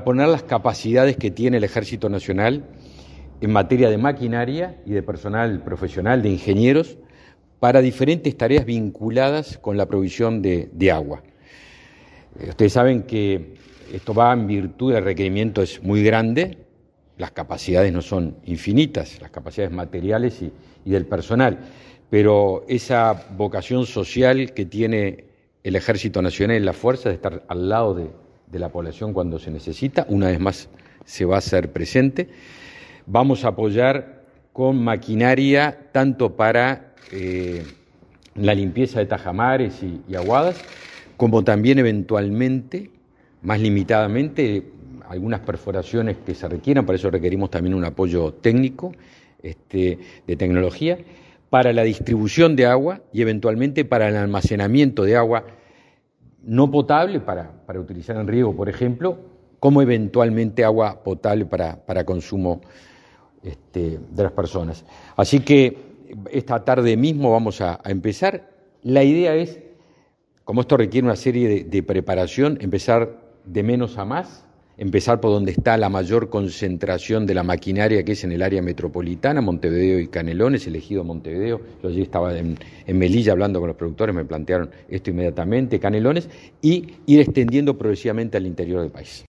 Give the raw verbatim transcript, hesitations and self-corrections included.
poner las capacidades que tiene el Ejército Nacional en materia de maquinaria y de personal profesional, de ingenieros, para diferentes tareas vinculadas con la provisión de, de agua. Ustedes saben que esto va en virtud del requerimiento es muy grande, las capacidades no son infinitas, las capacidades materiales y, y del personal, pero esa vocación social que tiene el Ejército Nacional y la fuerza de estar al lado de, de la población cuando se necesita, una vez más se va a hacer presente. Vamos a apoyar con maquinaria tanto para eh, la limpieza de tajamares y, y aguadas, como también eventualmente, más limitadamente, algunas perforaciones que se requieran, para eso requerimos también un apoyo técnico, este, de tecnología, para la distribución de agua y eventualmente para el almacenamiento de agua no potable para, para utilizar en riego, por ejemplo, como eventualmente agua potable para, para consumo este, de las personas. Así que esta tarde mismo vamos a, a empezar. La idea es, como esto requiere una serie de, de preparación, empezar de menos a más, empezar por donde está la mayor concentración de la maquinaria, que es en el área metropolitana, Montevideo y Canelones, elegido Montevideo. Yo allí estaba en, en Melilla hablando con los productores, me plantearon esto inmediatamente, Canelones, y ir extendiendo progresivamente al interior del país.